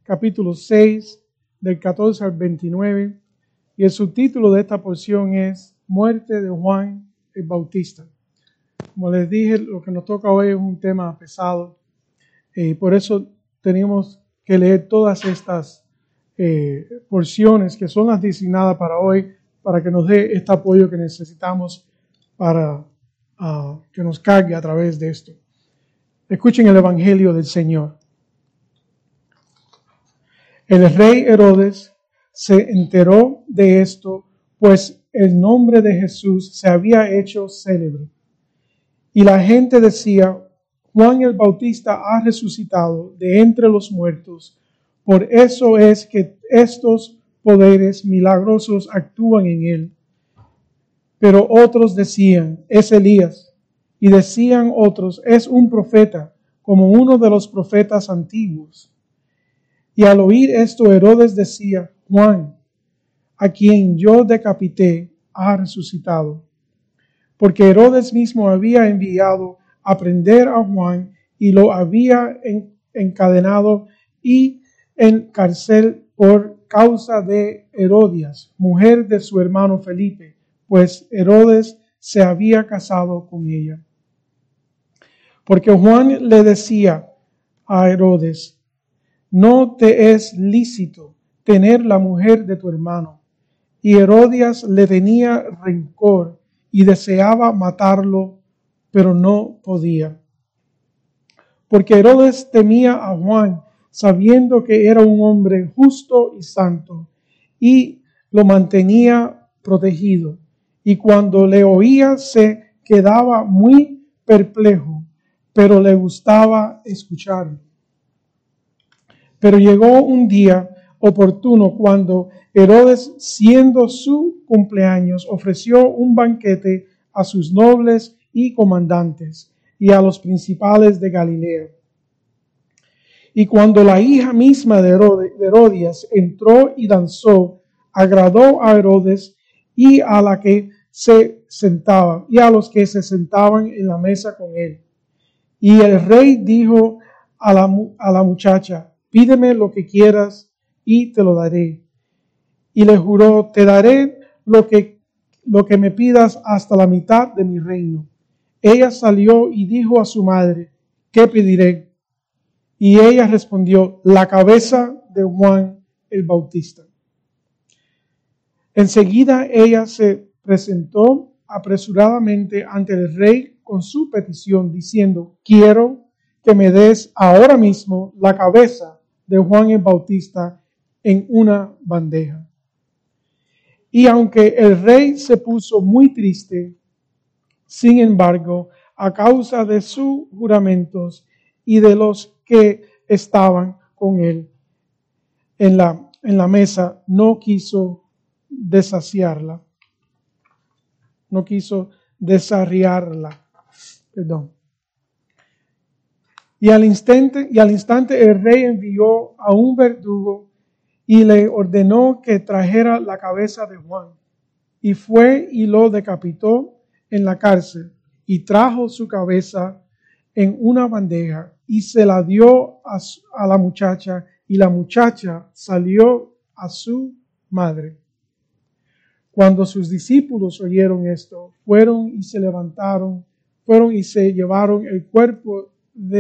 capítulo 6, del 14 al 29, y el subtítulo de esta porción es Muerte de Juan el Bautista. Como les dije, lo que nos toca hoy es un tema pesado, y por eso tenemos que leer todas estas porciones que son las designadas para hoy, para que nos dé este apoyo que necesitamos para que nos cargue a través de esto. Escuchen el Evangelio del Señor. El rey Herodes se enteró de esto, pues el nombre de Jesús se había hecho célebre. Y la gente decía: Juan el Bautista ha resucitado de entre los muertos. Por eso es que estos poderes milagrosos actúan en él. Pero otros decían: es Elías. Y decían otros: es un profeta, como uno de los profetas antiguos. Y al oír esto, Herodes decía: Juan, a quien yo decapité, ha resucitado. Porque Herodes mismo había enviado a prender a Juan y lo había encadenado y en cárcel por causa de Herodias, mujer de su hermano Felipe, pues Herodes se había casado con ella. Porque Juan le decía a Herodes: no te es lícito tener la mujer de tu hermano. Y Herodias le tenía rencor y deseaba matarlo, pero no podía. Porque Herodes temía a Juan, sabiendo que era un hombre justo y santo, y lo mantenía protegido. Y cuando le oía se quedaba muy perplejo, pero le gustaba escucharlo. Pero llegó un día oportuno cuando Herodes, siendo su cumpleaños, ofreció un banquete a sus nobles y comandantes y a los principales de Galilea. Y cuando la hija misma de Herodias entró y danzó, agradó a Herodes y a la que se sentaba, y a los que se sentaban en la mesa con él. Y el rey dijo a la muchacha: pídeme lo que quieras y te lo daré. Y le juró: te daré lo que me pidas hasta la mitad de mi reino. Ella salió y dijo a su madre: ¿qué pediré? Y ella respondió: la cabeza de Juan el Bautista. Enseguida ella se presentó apresuradamente ante el rey con su petición, diciendo: quiero que me des ahora mismo la cabeza de Juan el Bautista en una bandeja. Y aunque el rey se puso muy triste, sin embargo, a causa de sus juramentos y de los que estaban con él en la mesa, no quiso desarriarla. Perdón. Y al instante el rey envió a un verdugo y le ordenó que trajera la cabeza de Juan. Y fue y lo decapitó en la cárcel y trajo su cabeza en una bandeja y se la dio a la muchacha, y la muchacha salió a su madre. Cuando sus discípulos oyeron esto, fueron y se llevaron el cuerpo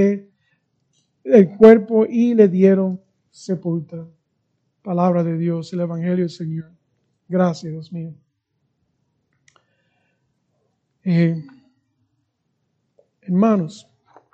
y le dieron sepultura. Palabra de Dios, el Evangelio del Señor. Gracias, Dios mío. Hermanos,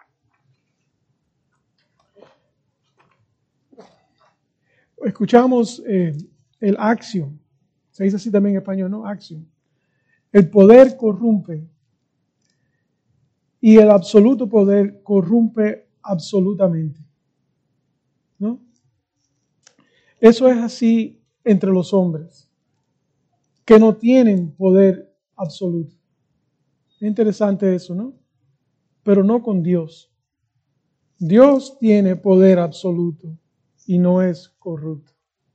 escuchamos el axiom. Se dice así también en español, ¿no? Axiom. El poder corrompe y el absoluto poder corrompe absolutamente, ¿no? Eso es así entre los hombres, que no tienen poder absoluto. Es interesante eso, ¿no? Pero no con Dios. Dios tiene poder absoluto y no es corrupto.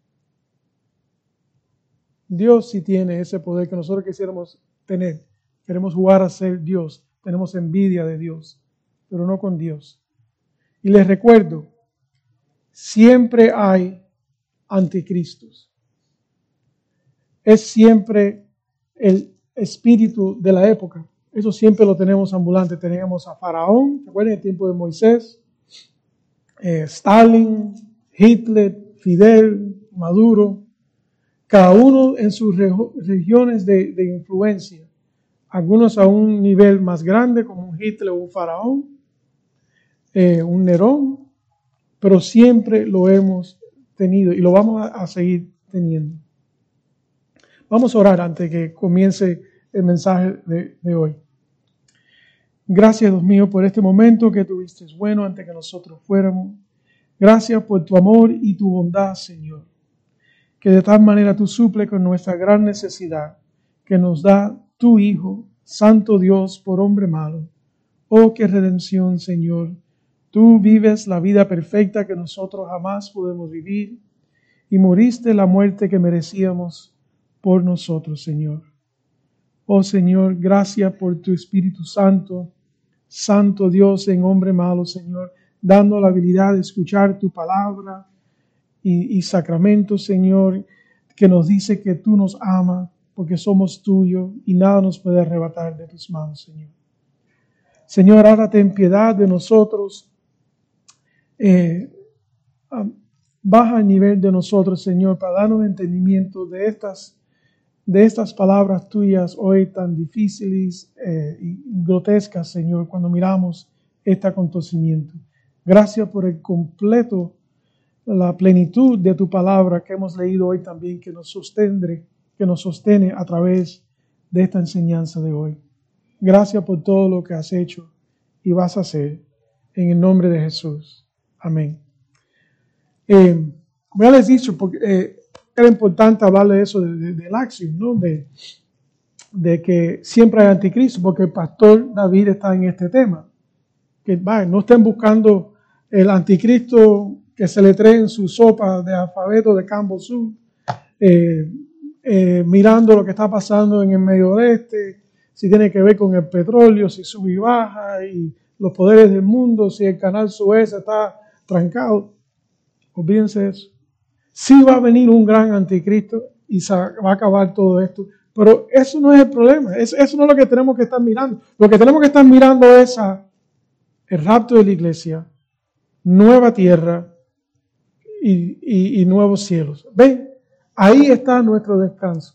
Dios sí tiene ese poder que nosotros quisiéramos tener. Queremos jugar a ser Dios. Tenemos envidia de Dios, pero no con Dios. Y les recuerdo, siempre hay anticristos. Es siempre el espíritu de la época. Eso siempre lo tenemos ambulante. Teníamos a Faraón, ¿recuerdan el tiempo de Moisés? Stalin, Hitler, Fidel, Maduro. Cada uno en sus regiones de influencia. Algunos a un nivel más grande, como un Hitler o un Faraón, un Nerón, pero siempre lo hemos tenido y lo vamos a seguir teniendo. Vamos a orar antes que comience el mensaje de hoy. Gracias, Dios mío, por este momento que tuviste bueno antes que nosotros fuéramos. Gracias por tu amor y tu bondad, Señor. Que de tal manera tú suples con nuestra gran necesidad que nos da tu Hijo, Santo Dios, por hombre malo. Oh, qué redención, Señor. Tú vives la vida perfecta que nosotros jamás podemos vivir y moriste la muerte que merecíamos por nosotros, Señor. Oh, Señor, gracias por tu Espíritu Santo, Santo Dios en hombre malo, Señor, dando la habilidad de escuchar tu palabra y sacramentos, Señor, que nos dice que tú nos amas porque somos tuyos y nada nos puede arrebatar de tus manos, Señor. Señor, ahora ten piedad de nosotros. Baja el nivel de nosotros, Señor, para darnos entendimiento de estas palabras tuyas hoy tan difíciles y grotescas, Señor, cuando miramos este acontecimiento. Gracias por el completo, la plenitud de tu palabra que hemos leído hoy también, que nos sostiene a través de esta enseñanza de hoy. Gracias por todo lo que has hecho y vas a hacer. En el nombre de Jesús. Amén. Como ya les he dicho, porque, era importante hablar de eso, del axiom, ¿no? De que siempre hay anticristo, porque el pastor David está en este tema. Que no estén buscando el anticristo que se le trae en su sopa de alfabeto de Campbell Soup, mirando lo que está pasando en el Medio Oeste, si tiene que ver con el petróleo, si sube y baja, y los poderes del mundo, si el canal Suez está trancado. Olvídense eso. Sí va a venir un gran anticristo y se va a acabar todo esto, pero eso no es el problema, eso no es lo que tenemos que estar mirando. Lo que tenemos que estar mirando es el rapto de la iglesia, nueva tierra y nuevos cielos. ¿Ven? Ahí está nuestro descanso.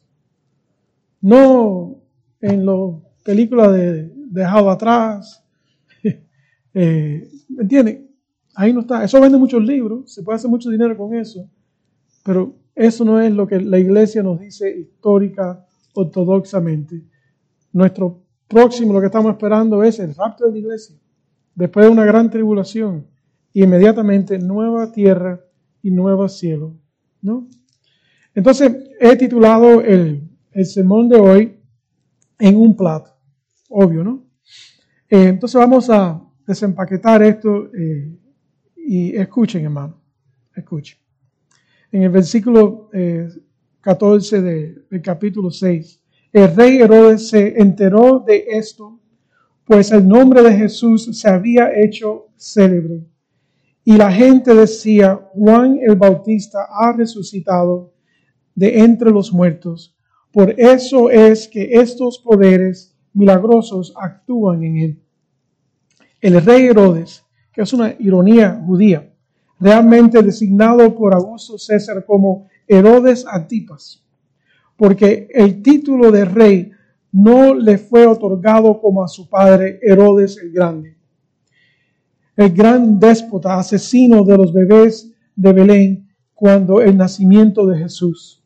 No en las películas de Dejado Atrás. ¿Me entienden? Ahí no está. Eso vende muchos libros, se puede hacer mucho dinero con eso, pero eso no es lo que la iglesia nos dice histórica, ortodoxamente. Nuestro próximo, lo que estamos esperando es el rapto de la iglesia, después de una gran tribulación, y inmediatamente nueva tierra y nuevo cielo, ¿no? Entonces, he titulado el sermón de hoy En un plato, obvio, ¿no? Entonces vamos a desempaquetar esto y escuchen, hermano, escuchen. En el versículo 14 del capítulo 6, el rey Herodes se enteró de esto, pues el nombre de Jesús se había hecho célebre. Y la gente decía, Juan el Bautista ha resucitado de entre los muertos. Por eso es que estos poderes milagrosos actúan en él. El rey Herodes, que es una ironía judía, realmente designado por Augusto César como Herodes Antipas, porque el título de rey no le fue otorgado como a su padre Herodes el Grande, el gran déspota, asesino de los bebés de Belén cuando el nacimiento de Jesús.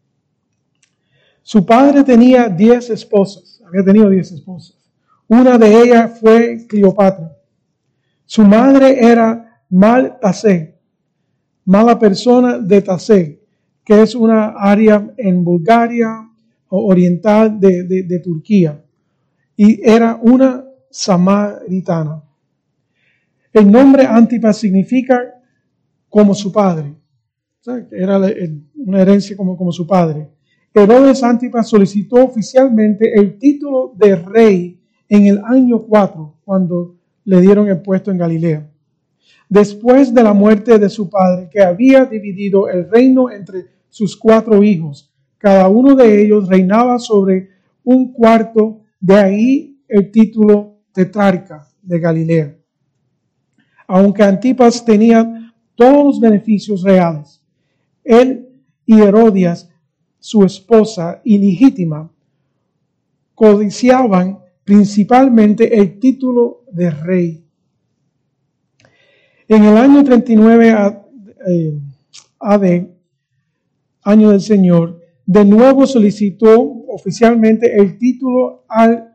Su padre tenía 10 esposas, había tenido 10 esposas. Una de ellas fue Cleopatra. Su madre era Maltasé, mala persona de Tasé, que es una área en Bulgaria oriental de Turquía, y era una samaritana. El nombre Antipas significa como su padre, ¿sabes? Era una herencia como su padre. Herodes Antipas solicitó oficialmente el título de rey en el año 4, cuando le dieron el puesto en Galilea. después de la muerte de su padre, que había dividido el reino entre sus 4 hijos. Cada uno de ellos reinaba sobre un cuarto, de ahí el título tetrarca de Galilea. Aunque Antipas tenía todos los beneficios reales, él y Herodias, su esposa ilegítima, codiciaban principalmente el título de rey. En el año 39 AD, año del Señor, de nuevo solicitó oficialmente el título al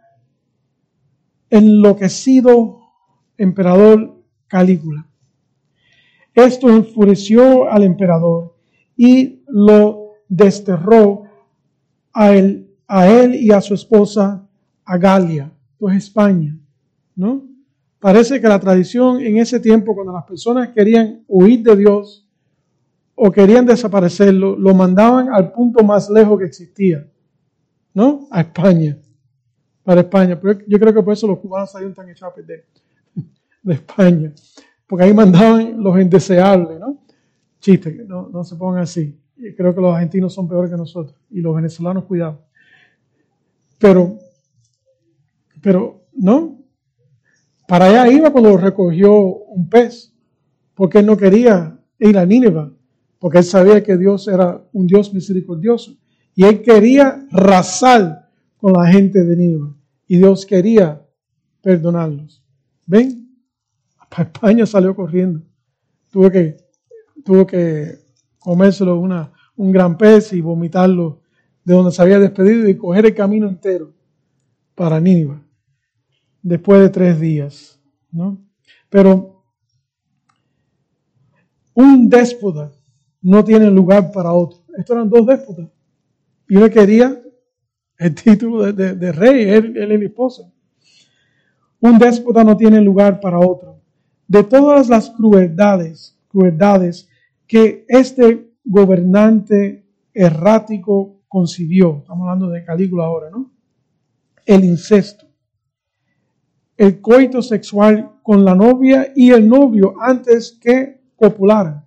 enloquecido emperador Calígula. Esto enfureció al emperador y lo desterró a él y a su esposa a Galia, pues España, ¿no? Parece que la tradición en ese tiempo, cuando las personas querían huir de Dios o querían desaparecerlo, lo mandaban al punto más lejos que existía, ¿no? A España, para España. Pero yo creo que por eso los cubanos salieron tan echados de España, porque ahí mandaban los indeseables, ¿no? Chiste, no se pongan así. Creo que los argentinos son peores que nosotros y los venezolanos, cuidado. Pero no, para allá iba cuando recogió un pez, porque él no quería ir a Nínive, porque él sabía que Dios era un Dios misericordioso y él quería arrasar con la gente de Nínive y Dios quería perdonarlos. ¿Ven? Para España salió corriendo. Tuvo que comérselo un gran pez y vomitarlo de donde se había despedido y coger el camino entero para Nínive después de 3 días, ¿no? Pero un déspota no tiene lugar para otro. Estos eran 2 déspotas y uno quería el título de rey, él y la esposa. Un déspota no tiene lugar para otro. De todas las crueldades que este gobernante errático concibió, estamos hablando de Calígula ahora, ¿no? El incesto, el coito sexual con la novia y el novio antes que copularan.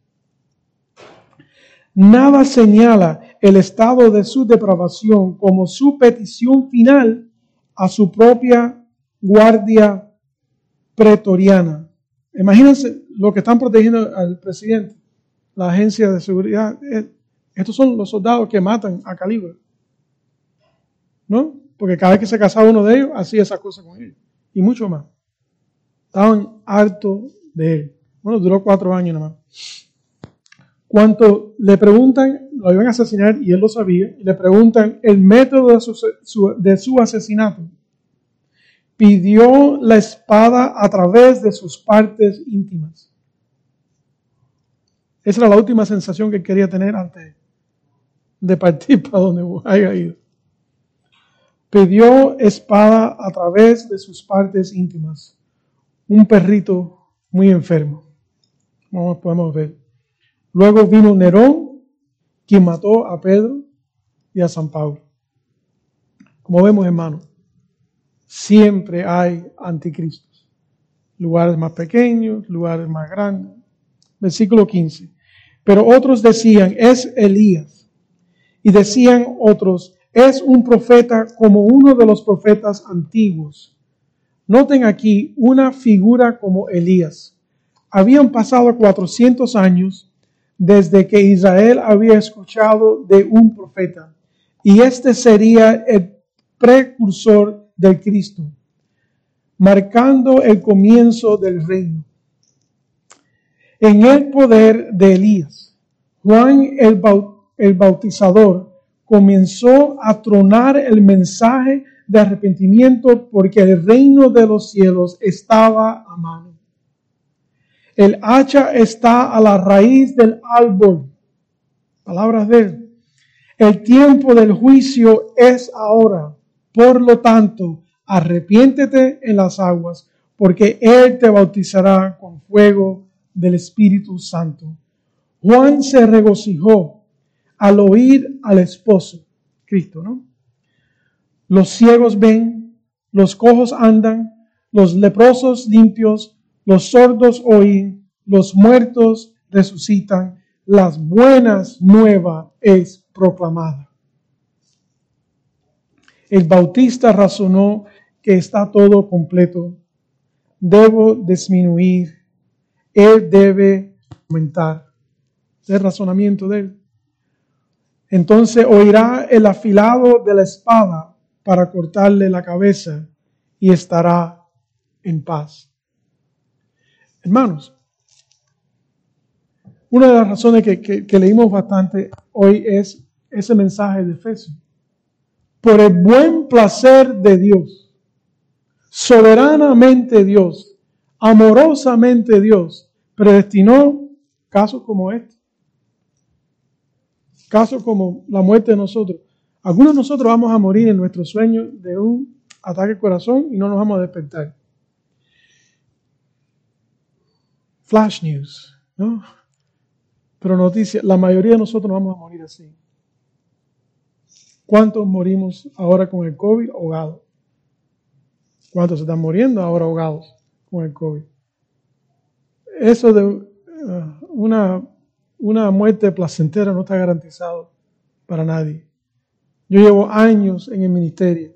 Nada señala el estado de su depravación como su petición final a su propia guardia pretoriana. Imagínense lo que están protegiendo al presidente, la agencia de seguridad. Estos son los soldados que matan a Calígula, ¿no? Porque cada vez que se casaba uno de ellos, hacía esa cosa con ellos. Y mucho más. Estaban hartos de él. Bueno, duró 4 años nada más. Cuando le preguntan, lo iban a asesinar y él lo sabía, y le preguntan el método de su asesinato. Pidió la espada a través de sus partes íntimas. Esa era la última sensación que quería tener antes de partir para donde haya ido. Pidió espada a través de sus partes íntimas. Un perrito muy enfermo. Como podemos ver. Luego vino Nerón, quien mató a Pedro y a San Pablo. Como vemos, hermanos, siempre hay anticristos. Lugares más pequeños, lugares más grandes. Versículo 15. Pero otros decían, es Elías. Y decían otros, es un profeta como uno de los profetas antiguos. Noten aquí una figura como Elías. Habían pasado 400 años desde que Israel había escuchado de un profeta. Y este sería el precursor del Cristo, marcando el comienzo del reino. En el poder de Elías, Juan el Bautizador comenzó a tronar el mensaje de arrepentimiento porque el reino de los cielos estaba a mano. El hacha está a la raíz del árbol. Palabras de él. El tiempo del juicio es ahora. Por lo tanto, arrepiéntete en las aguas, porque él te bautizará con fuego del Espíritu Santo. Juan se regocijó al oír al esposo, Cristo, ¿no? Los ciegos ven, los cojos andan, los leprosos limpios, los sordos oyen, los muertos resucitan, las buenas nuevas es proclamada. El Bautista razonó que está todo completo. Debo disminuir, él debe aumentar. El razonamiento de él. Entonces oirá el afilado de la espada para cortarle la cabeza y estará en paz. Hermanos, una de las razones que leímos bastante hoy es ese mensaje de Efesios. Por el buen placer de Dios, soberanamente Dios, amorosamente Dios, predestinó casos como este. Casos como la muerte de nosotros. Algunos de nosotros vamos a morir en nuestro sueño de un ataque al corazón y no nos vamos a despertar. Flash news, ¿no? Pero noticia, la mayoría de nosotros no vamos a morir así. ¿Cuántos morimos ahora con el COVID ahogados? ¿Cuántos se están muriendo ahora ahogados con el COVID? Eso de una muerte placentera no está garantizado para nadie. Yo llevo años en el ministerio.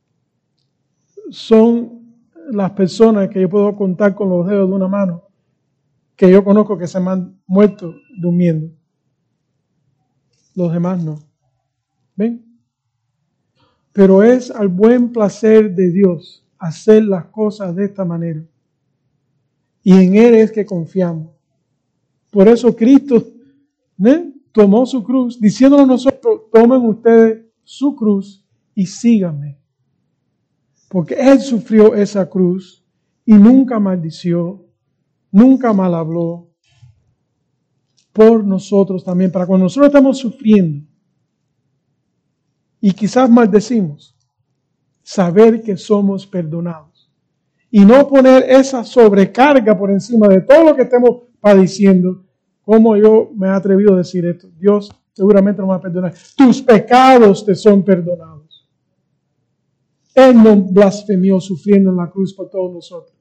Son las personas que yo puedo contar con los dedos de una mano que yo conozco que se me han muerto durmiendo. Los demás no. ¿Ven? Pero es al buen placer de Dios hacer las cosas de esta manera. Y en Él es que confiamos. Por eso Cristo tomó su cruz, diciéndonos a nosotros, tomen ustedes su cruz y síganme. Porque Él sufrió esa cruz y nunca maldició, nunca mal habló por nosotros también. Para cuando nosotros estamos sufriendo y quizás maldecimos, saber que somos perdonados. Y no poner esa sobrecarga por encima de todo lo que estemos padeciendo. ¿Cómo yo me he atrevido a decir esto? Dios seguramente no me va a perdonar. Tus pecados te son perdonados. Él no blasfemió sufriendo en la cruz por todos nosotros.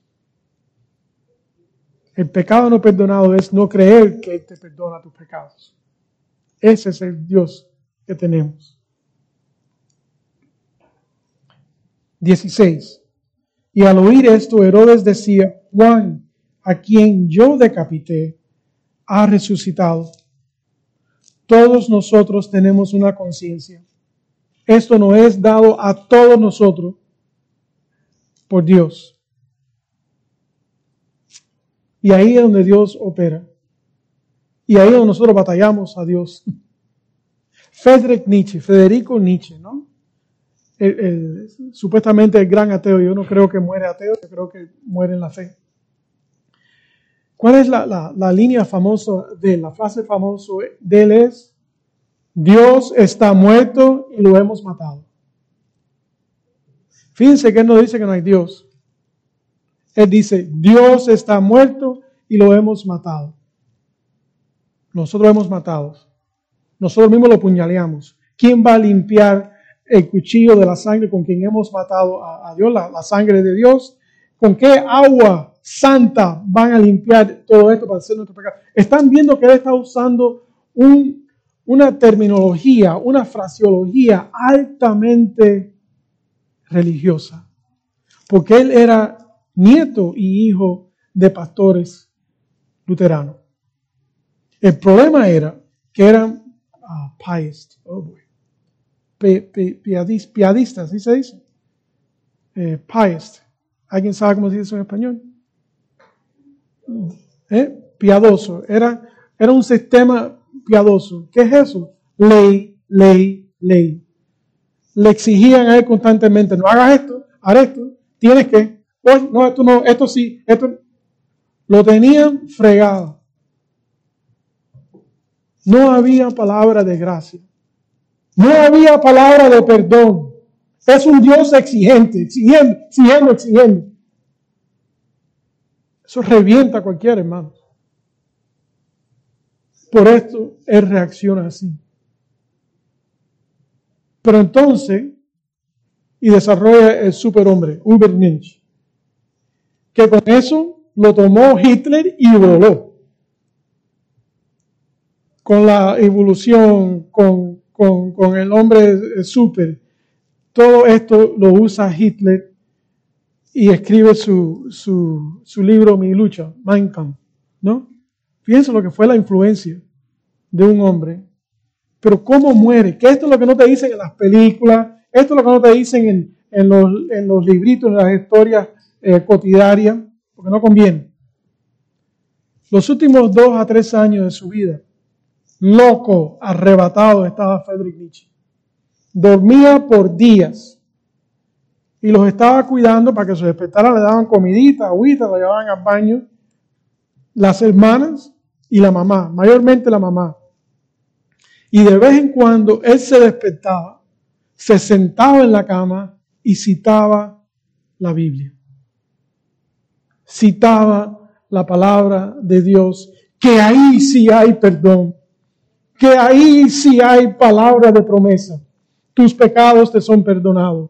El pecado no perdonado es no creer que Él te perdona tus pecados. Ese es el Dios que tenemos. 16. Y al oír esto, Herodes decía, Juan, a quien yo decapité, ha resucitado. Todos nosotros tenemos una conciencia. Esto no es dado a todos nosotros por Dios. Y ahí es donde Dios opera. Y ahí es donde nosotros batallamos a Dios. Federico Nietzsche, ¿no? Supuestamente el gran ateo. Yo no creo que muere ateo, yo creo que muere en la fe. ¿Cuál es la línea famosa de él? La frase famosa de él es, Dios está muerto y lo hemos matado. Fíjense que él no dice que no hay Dios. Él dice, Dios está muerto y lo hemos matado. Nosotros lo hemos matado. Nosotros mismos lo puñaleamos. ¿Quién va a limpiar el cuchillo de la sangre con quien hemos matado a Dios, la sangre de Dios? ¿Con qué agua santa van a limpiar todo esto para hacer nuestro pecado? Están viendo que él está usando una terminología, una fraseología altamente religiosa. Porque él era nieto y hijo de pastores luteranos. El problema era que eran piadistas, ¿sí se dice? Pious. ¿Alguien sabe cómo se dice eso en español? Piadoso. Era un sistema piadoso. ¿Qué es eso? Ley. Le exigían a él constantemente, no hagas esto, haz esto, tienes que, no, esto no, esto sí, esto. Lo tenían fregado. No había palabra de gracia. No había palabra de perdón. Es un Dios exigente, exigiendo. Eso revienta a cualquier hermano. Por esto él reacciona así. Pero entonces, y desarrolla el superhombre, Übermensch, que con eso lo tomó Hitler y voló. Con la evolución, con el hombre súper, todo esto lo usa Hitler y escribe su libro Mi lucha, Mein Kampf, ¿no? Fíjense lo que fue la influencia de un hombre. Pero ¿cómo muere? Que esto es lo que no te dicen en las películas, esto es lo que no te dicen en los libritos, en las historias cotidianas, porque no conviene. Los últimos 2 a 3 años de su vida, loco, arrebatado estaba Friedrich Nietzsche. Dormía por días y los estaba cuidando para que se despertara, le daban comidita, agüita, lo llevaban al baño. Las hermanas y la mamá, mayormente la mamá. Y de vez en cuando él se despertaba, se sentaba en la cama y citaba la Biblia. Citaba la palabra de Dios, que ahí sí hay perdón, que ahí sí hay palabra de promesa. Tus pecados te son perdonados.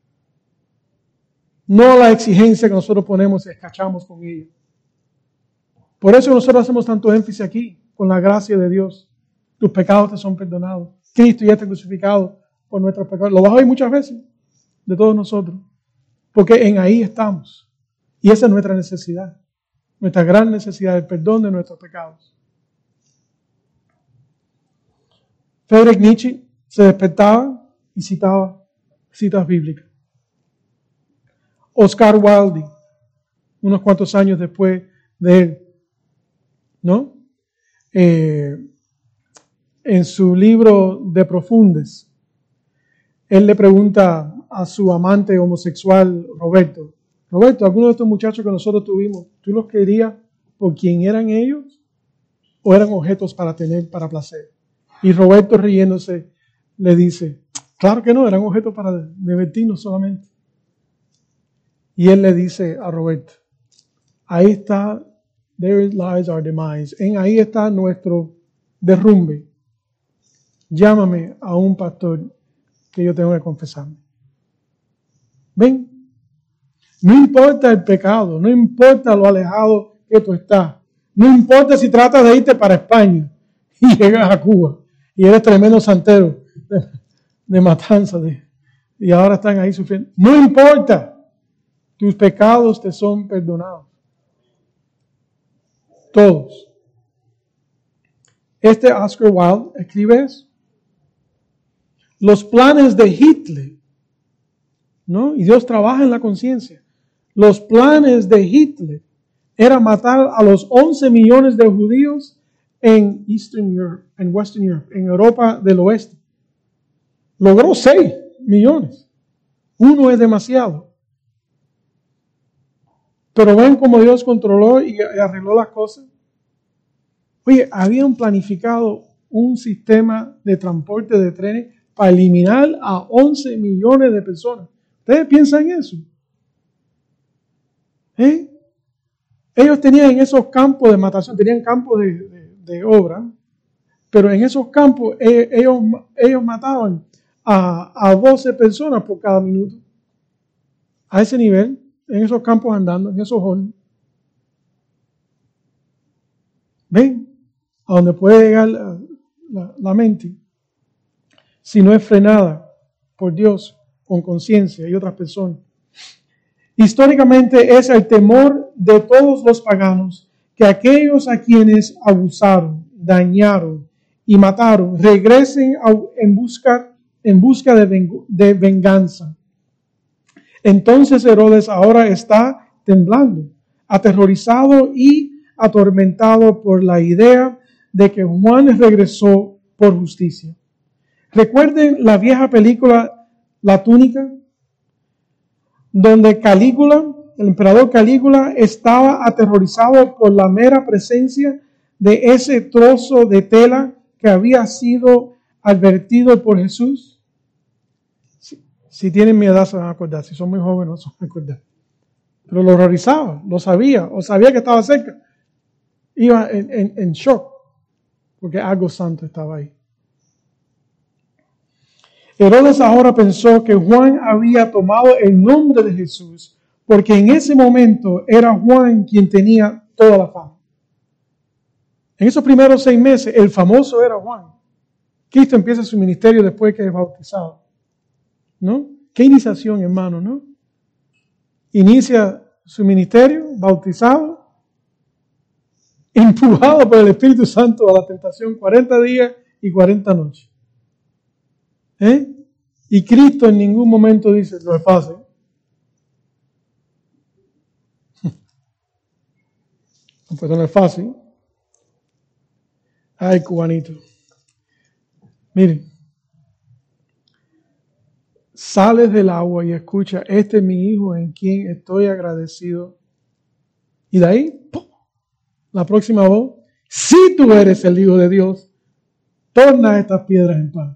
No la exigencia que nosotros ponemos y escachamos con ella. Por eso nosotros hacemos tanto énfasis aquí, con la gracia de Dios. Tus pecados te son perdonados. Cristo ya está crucificado por nuestros pecados. Lo vas a oír muchas veces de todos nosotros. Porque en ahí estamos. Y esa es nuestra necesidad. Nuestra gran necesidad, el perdón de nuestros pecados. Friedrich Nietzsche se despertaba y citaba citas bíblicas. Oscar Wilde, unos cuantos años después de él, ¿no? En su libro De Profundes, él le pregunta a su amante homosexual, Roberto, ¿algunos de estos muchachos que nosotros tuvimos, tú los querías por quién eran ellos o eran objetos para tener, para placer? Y Roberto, riéndose, le dice, claro que no, eran objetos para divertirnos solamente. Y él le dice a Roberto, ahí está, there lies our demise, ahí está nuestro derrumbe. Llámame a un pastor que yo tengo que confesarme. ¿Ven? No importa el pecado, no importa lo alejado que tú estás, no importa si tratas de irte para España y llegas a Cuba y eres tremendo santero de matanza y ahora están ahí sufriendo. No importa, tus pecados te son perdonados. Todos. Oscar Wilde escribe eso. Los planes de Hitler, ¿no? Y Dios trabaja en la conciencia. Los planes de Hitler era matar a los 11 millones de judíos en Eastern Europe, en Western Europe, en Europa del Oeste. Logró 6 millones. 1 es demasiado. Pero ven cómo Dios controló y arregló las cosas. Oye, habían planificado un sistema de transporte de trenes para eliminar a 11 millones de personas. ¿Ustedes piensan en eso? Ellos tenían en esos campos de matación, tenían campos de obra, pero en esos campos ellos mataban a 12 personas por cada minuto. A ese nivel, en esos campos andando, en esos hornos. ¿Ven? A donde puede llegar la mente, si no es frenada por Dios, con conciencia y otras personas. Históricamente es el temor de todos los paganos que aquellos a quienes abusaron, dañaron y mataron regresen en busca de venganza. Entonces Herodes ahora está temblando, aterrorizado y atormentado por la idea de que Juan regresó por justicia. Recuerden la vieja película La Túnica, donde Calígula, el emperador Calígula, estaba aterrorizado por la mera presencia de ese trozo de tela que había sido advertido por Jesús. Si tienen mi edad se van a acordar, si son muy jóvenes no se van a acordar. Pero lo horrorizaba, lo sabía, o sabía que estaba cerca. Iba en shock, porque algo santo estaba ahí. Herodes ahora pensó que Juan había tomado el nombre de Jesús porque en ese momento era Juan quien tenía toda la fama. En esos primeros 6 meses, el famoso era Juan. Cristo empieza su ministerio después que es bautizado. ¿No? Qué iniciación, hermano, ¿no? Inicia su ministerio bautizado, empujado por el Espíritu Santo a la tentación 40 días y 40 noches. Y Cristo en ningún momento dice, no es fácil. Pues no es fácil. Ay, cubanito. Miren. Sales del agua y escucha, este es mi hijo en quien estoy agradecido. Y de ahí, ¡pum!, la próxima voz, si tú eres el Hijo de Dios, torna estas piedras en pan.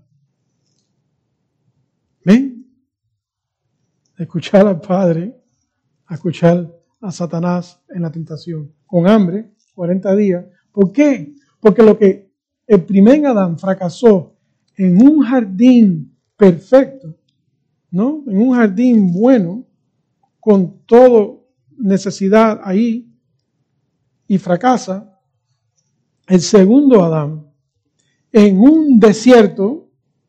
¿Ven? Escuchar al Padre, a escuchar a Satanás en la tentación, con hambre, 40 días. ¿Por qué? Porque lo que el primer Adán fracasó en un jardín perfecto, ¿no? En un jardín bueno, con toda necesidad ahí, y fracasa, el segundo Adán, en un desierto,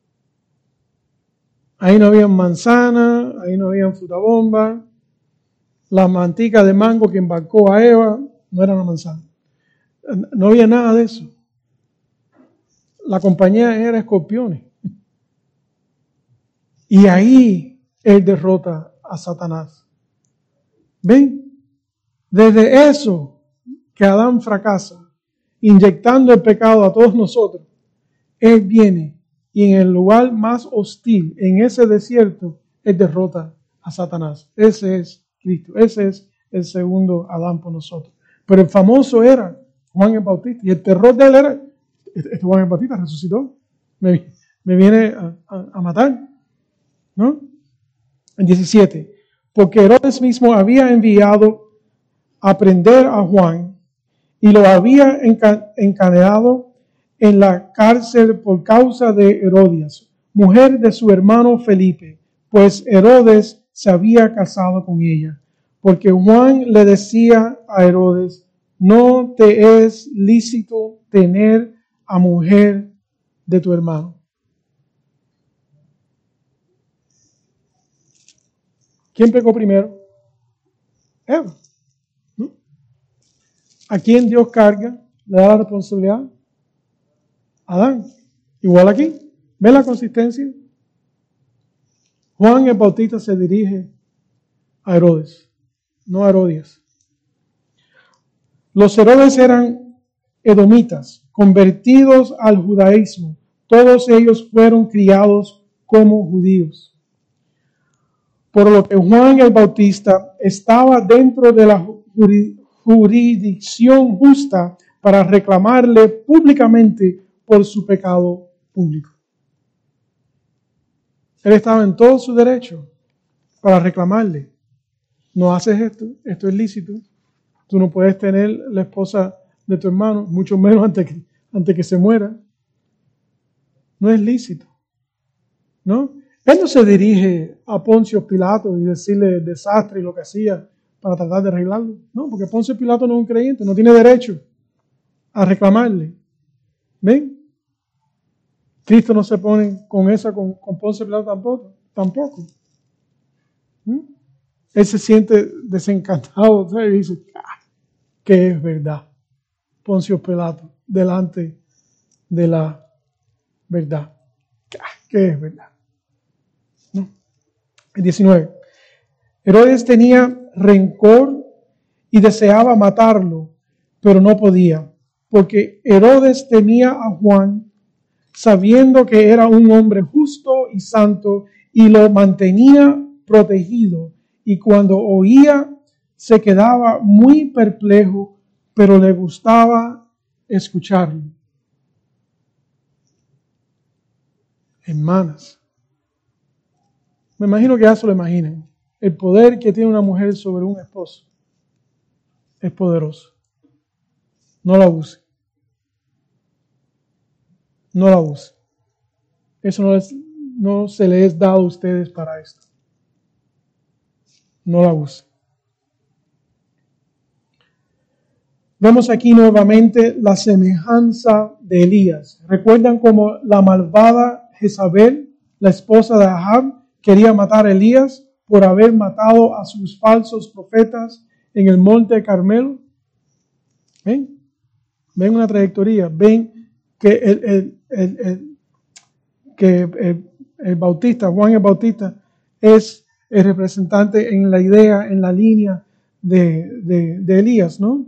ahí no había manzana, ahí no había frutabomba, la mantica de mango que embarcó a Eva no era una manzana, no había nada de eso. La compañía era escorpiones. Y ahí él derrota a Satanás. ¿Ven? Desde eso que Adán fracasa, inyectando el pecado a todos nosotros, él viene y en el lugar más hostil, en ese desierto, él derrota a Satanás. Ese es Cristo. Ese es el segundo Adán por nosotros. Pero el famoso era Juan el Bautista. Y el terror de él era, este Juan el Bautista resucitó. Me viene a matar. ¿No? En 17, porque Herodes mismo había enviado a prender a Juan y lo había encadenado en la cárcel por causa de Herodías, mujer de su hermano Felipe, pues Herodes se había casado con ella. Porque Juan le decía a Herodes, no te es lícito tener a mujer de tu hermano. ¿Quién pecó primero? Eva. ¿No? ¿A quién Dios carga? ¿Le da la responsabilidad? Adán. Igual aquí. ¿Ven la consistencia? Juan el Bautista se dirige a Herodes, no a Herodías. Los Herodes eran edomitas, convertidos al judaísmo. Todos ellos fueron criados como judíos. Por lo que Juan el Bautista estaba dentro de la jurisdicción justa para reclamarle públicamente por su pecado público. Él estaba en todo su derecho para reclamarle. No haces esto, esto es lícito. Tú no puedes tener la esposa de tu hermano, mucho menos antes que se muera. No es lícito. ¿No? Él no se dirige a Poncio Pilato y decirle el desastre y lo que hacía para tratar de arreglarlo. No, porque Poncio Pilato no es un creyente, no tiene derecho a reclamarle. ¿Ven? Cristo no se pone con esa con Poncio Pilato tampoco. Él se siente desencantado, ¿sabes? Y dice, ¿qué es verdad? Poncio Pilato, delante de la verdad. ¿Qué es verdad? ¿No? El 19. Herodes tenía rencor y deseaba matarlo, pero no podía, porque Herodes temía a Juan, sabiendo que era un hombre justo y santo, y lo mantenía protegido. Y cuando oía, se quedaba muy perplejo, pero le gustaba escucharlo. Hermanas, me imagino que ya se lo imaginen. El poder que tiene una mujer sobre un esposo es poderoso. No la use. No la use. Eso no se le es dado a ustedes para esto. No la use. Vemos aquí nuevamente la semejanza de Elías. ¿Recuerdan cómo la malvada Jezabel, la esposa de Ahab, quería matar a Elías por haber matado a sus falsos profetas en el monte Carmelo? ¿Ven? Ven una trayectoria. Ven que el Bautista, Juan el Bautista, es el representante en la idea, en la línea de Elías, ¿no?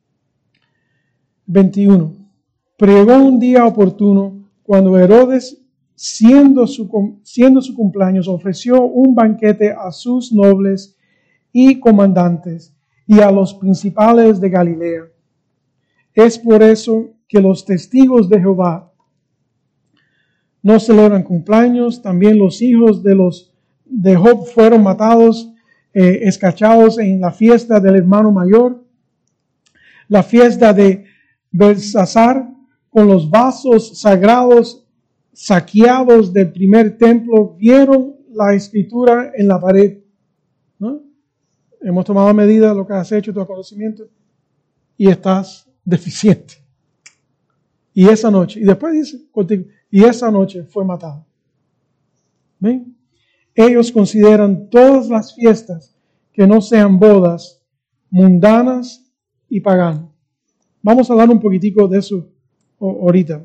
21. Pregó un día oportuno cuando Herodes, siendo su cumpleaños, ofreció un banquete a sus nobles y comandantes y a los principales de Galilea. Es por eso que los testigos de Jehová no celebran cumpleaños. También los hijos de Job fueron matados, escachados en la fiesta del hermano mayor. La fiesta de Belsasar, con los vasos sagrados saqueados del primer templo. Vieron la escritura en la pared, ¿no? Hemos tomado medida de lo que has hecho, tu conocimiento, y estás deficiente. Y esa noche, y después dice contigo, y esa noche fue matado. ¿Ven? Ellos consideran todas las fiestas que no sean bodas mundanas y paganas. Vamos a hablar un poquitico de eso ahorita.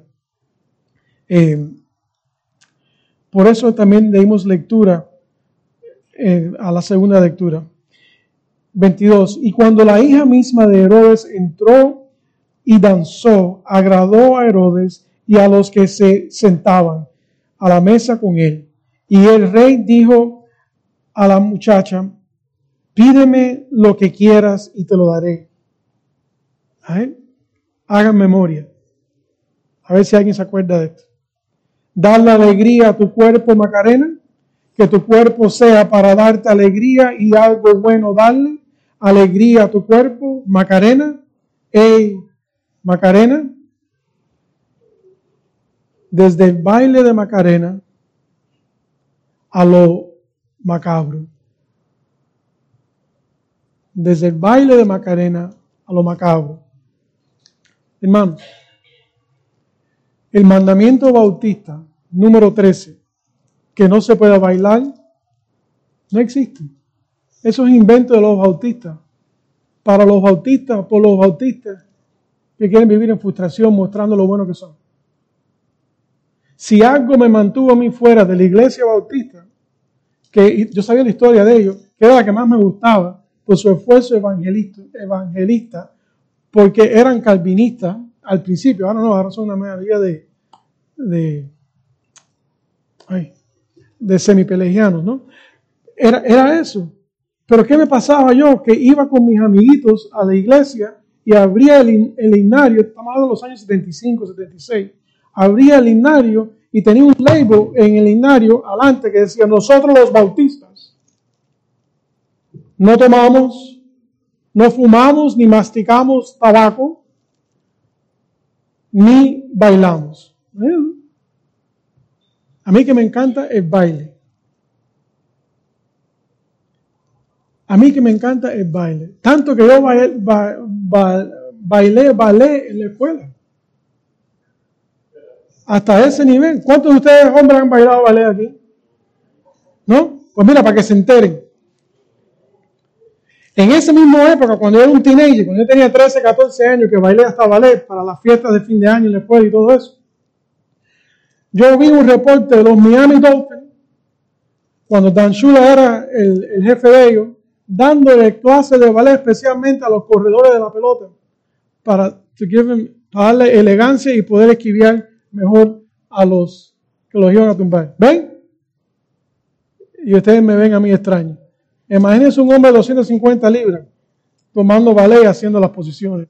Por eso también leímos lectura a la segunda lectura. 22. Y cuando la hija misma de Herodes entró y danzó, agradó a Herodes y a los que se sentaban a la mesa con él. Y el rey dijo a la muchacha: pídeme lo que quieras y te lo daré. Hagan memoria. A ver si alguien se acuerda de esto. Darle alegría a tu cuerpo, Macarena. Que tu cuerpo sea para darte alegría y algo bueno darle. Alegría a tu cuerpo, Macarena. Hey, Macarena. Desde el baile de Macarena a lo macabro. Desde el baile de Macarena a lo macabro. Hermanos, el mandamiento bautista número 13, que no se pueda bailar, no existe. Eso es invento de los bautistas. Para los bautistas, por los bautistas que quieren vivir en frustración mostrando lo bueno que son. Si algo me mantuvo a mí fuera de la iglesia bautista, que yo sabía la historia de ellos, que era la que más me gustaba por su esfuerzo evangelista, porque eran calvinistas al principio, ahora son una mayoría de semipelagianos, ¿no? Era eso. Pero ¿qué me pasaba yo? Que iba con mis amiguitos a la iglesia y abría el himnario, estamos hablando de los años 75, 76, abría el himnario y tenía un label en el himnario adelante que decía: nosotros los bautistas no tomamos, no fumamos, ni masticamos tabaco, ni bailamos. A mí que me encanta el baile. A mí que me encanta el baile. Tanto que yo bailé ballet en la escuela. Hasta ese nivel. ¿Cuántos de ustedes, hombres, han bailado ballet aquí? ¿No? Pues mira, para que se enteren. En esa misma época, cuando yo era un teenager, cuando yo tenía 13, 14 años, que bailé hasta ballet para las fiestas de fin de año en la escuela y todo eso, yo vi un reporte de los Miami Dolphins, cuando Dan Shula era el jefe de ellos, dándole clases de ballet especialmente a los corredores de la pelota, para darle elegancia y poder esquivar mejor a los que los iban a tumbar. ¿Ven? Y ustedes me ven a mí extraño. Imagínense un hombre de 250 libras tomando ballet, haciendo las posiciones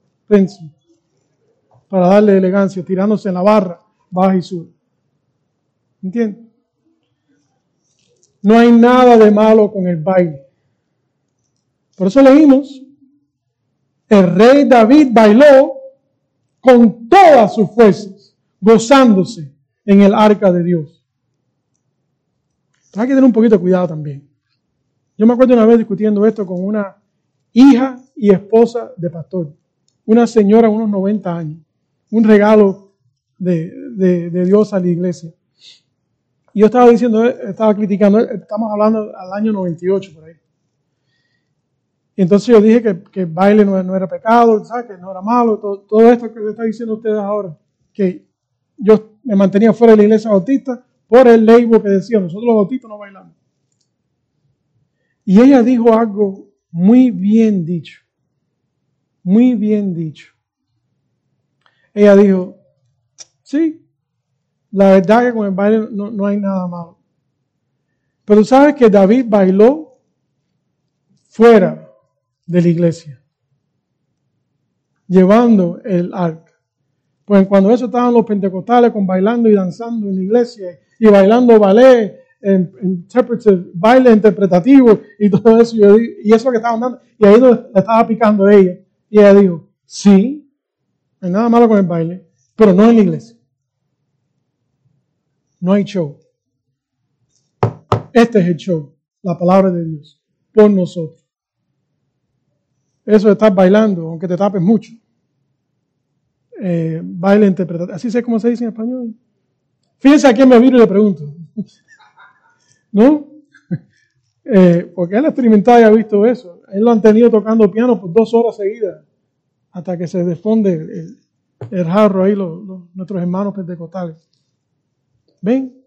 para darle elegancia, tirándose en la barra, baja y sube. ¿Entienden? No hay nada de malo con el baile. Por eso leímos: el rey David bailó con todas sus fuerzas, gozándose en el arca de Dios. Pero hay que tener un poquito de cuidado también. Yo me acuerdo una vez discutiendo esto con una hija y esposa de pastor. una señora, unos 90 años, un regalo de Dios a la iglesia. Y yo estaba diciendo, estaba criticando, estamos hablando al año 98 por ahí. Y entonces yo dije que el baile no era pecado, ¿sabes? Que no era malo, todo esto que le está diciendo a ustedes ahora, que yo me mantenía fuera de la iglesia bautista por el label que decía, nosotros los bautistas no bailamos. Y ella dijo algo muy bien dicho, muy bien dicho. Ella dijo, sí, la verdad que con el baile no hay nada malo. Pero tú sabes que David bailó fuera de la iglesia, llevando el arca. Pues cuando eso estaban los pentecostales con bailando y danzando en la iglesia y bailando ballet, baile interpretativo y todo eso, y eso que estaban dando, y ahí le estaba picando ella. Y ella dijo, sí, no hay nada malo con el baile, pero no en la iglesia. No hay show. Este es el show, la palabra de Dios, por nosotros. Eso de estar bailando, aunque te tapes mucho. Baile interpretativo. Así sé cómo se dice en español. Fíjense a quién me viro y le pregunto. ¿No? Porque él ha experimentado y ha visto eso. Él lo han tenido tocando piano por 2 horas seguidas hasta que se desfonde el jarro ahí, nuestros hermanos pentecostales. ¿Ven?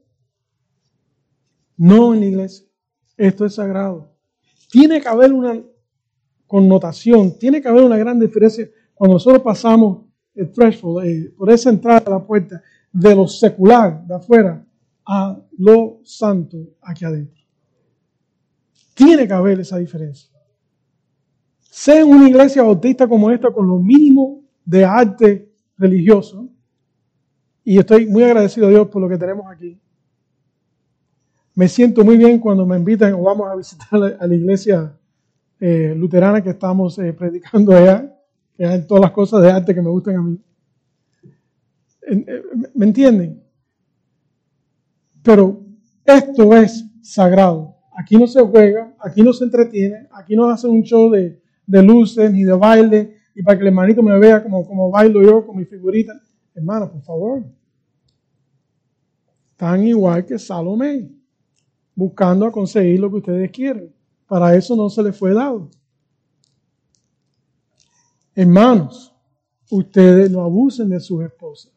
No en la iglesia. Esto es sagrado. Tiene que haber una connotación, tiene que haber una gran diferencia cuando nosotros pasamos el threshold, por esa entrada a la puerta de lo secular de afuera a lo santo aquí adentro. Tiene que haber esa diferencia. Sea en una iglesia bautista como esta con lo mínimo de arte religioso, y estoy muy agradecido a Dios por lo que tenemos aquí. Me siento muy bien cuando me invitan o vamos a visitar a la iglesia luterana que estamos predicando allá, que hay todas las cosas de arte que me gustan a mí. ¿Me entienden? Pero esto es sagrado. Aquí no se juega, aquí no se entretiene, aquí no hacen un show de luces ni de baile y para que el hermanito me vea como bailo yo con mi figurita. Hermano, por favor. Tan igual que Salomé, buscando a conseguir lo que ustedes quieren. Para eso no se les fue dado. Hermanos, ustedes no abusen de sus esposas.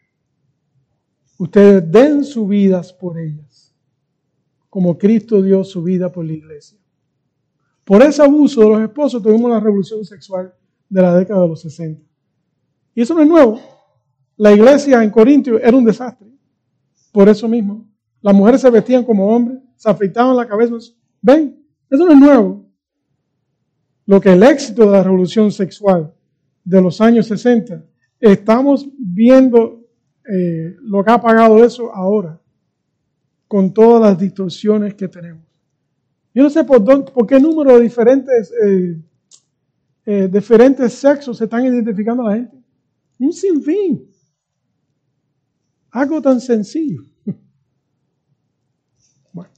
Ustedes den sus vidas por ellas, como Cristo dio su vida por la iglesia. Por ese abuso de los esposos tuvimos la revolución sexual de la década de los 60. Y eso no es nuevo. La iglesia en Corintio era un desastre. Por eso mismo. Las mujeres se vestían como hombres, se afeitaban la cabeza. ¿Ven? Eso no es nuevo. Lo que el éxito de la revolución sexual de los años 60, estamos viendo lo que ha pagado eso ahora, con todas las distorsiones que tenemos. Yo no sé por qué número de diferentes sexos se están identificando a la gente. Un sinfín. Algo tan sencillo. Bueno.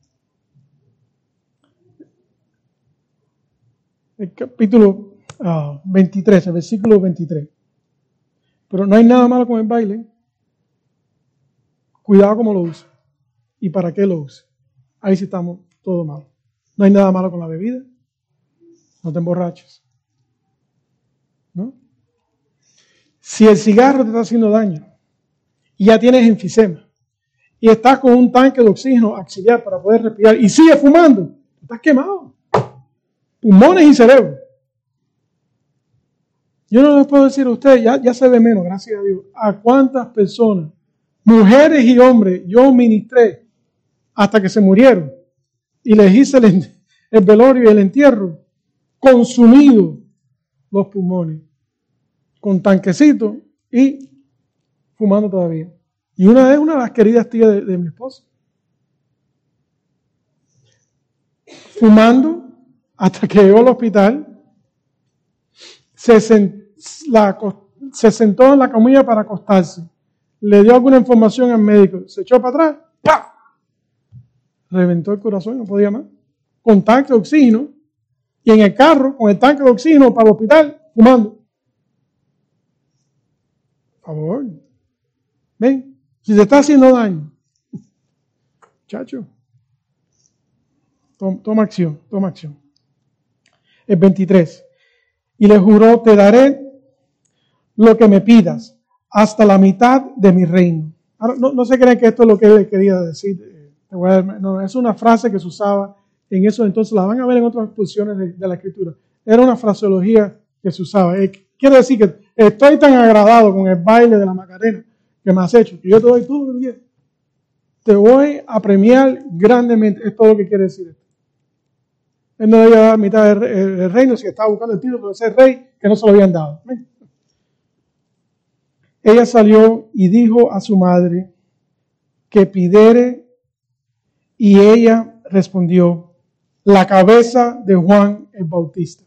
El capítulo 23, el versículo 23. Pero no hay nada malo con el baile. Cuidado cómo lo usa y para qué lo usa. Ahí sí estamos todo mal. No hay nada malo con la bebida. No te emborraches. ¿No? Si el cigarro te está haciendo daño y ya tienes enfisema y estás con un tanque de oxígeno auxiliar para poder respirar y sigues fumando, estás quemado. Pulmones y cerebro. Yo no les puedo decir a ustedes, ya se ve menos, gracias a Dios, a cuántas personas, mujeres y hombres, yo ministré hasta que se murieron y les hice el velorio y el entierro, consumido los pulmones, con tanquecito y fumando todavía. Y una de las queridas tías de mi esposa. Fumando hasta que llegó al hospital, se sentó en la camilla para acostarse. Le dio alguna información al médico. Se echó para atrás. ¡Pah! Reventó el corazón, no podía más. Con tanque de oxígeno. Y en el carro, con el tanque de oxígeno para el hospital, fumando. favor. Ven, si te está haciendo daño, chacho, toma acción, toma acción. El 23. Y le juró, te daré lo que me pidas, hasta la mitad de mi reino. Ahora, no se creen que esto es lo que él quería decir. No, es una frase que se usaba en eso, entonces la van a ver en otras posiciones de la escritura. Era una fraseología que se usaba. Quiere decir que estoy tan agradado con el baile de la Macarena que me has hecho, que yo te doy todo lo que quieras. Te voy a premiar grandemente. Es todo lo que quiere decir esto. Él no debía dar mitad del reino si estaba buscando el título de ser rey que no se lo habían dado. Ella salió y dijo a su madre que pidiere, y ella respondió, la cabeza de Juan el Bautista.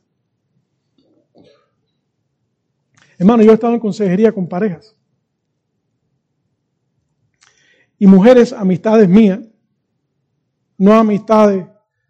Hermano, yo he estado en consejería con parejas. Y mujeres, amistades mías, no amistades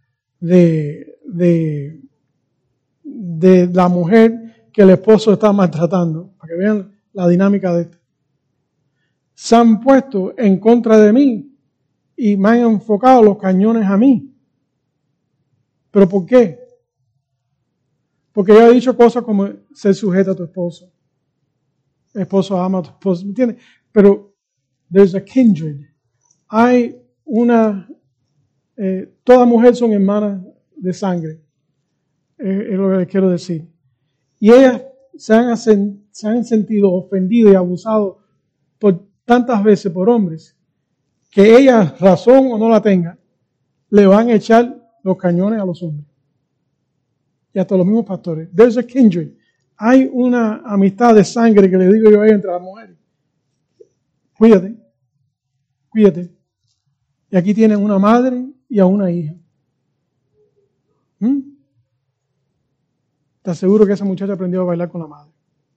de la mujer que el esposo está maltratando, para que vean la dinámica de esto. Se han puesto en contra de mí y me han enfocado los cañones a mí. ¿Pero por qué? Porque yo he dicho cosas como ser sujeta a tu esposo. El esposo ama a tu esposo, ¿me entiendes? Pero there's a kindred. Hay una... todas mujeres son hermanas de sangre. Es lo que les quiero decir. Y ellas se han sentido ofendidas y abusadas por tantas veces por hombres, que ellas, razón o no la tengan, le van a echar los cañones a los hombres. Y hasta los mismos pastores. There's a kindred. Hay una amistad de sangre que le digo yo ahí entre las mujeres. Cuídate. Cuídate. Y aquí tienen una madre y a una hija. Te aseguro que esa muchacha aprendió a bailar con la madre.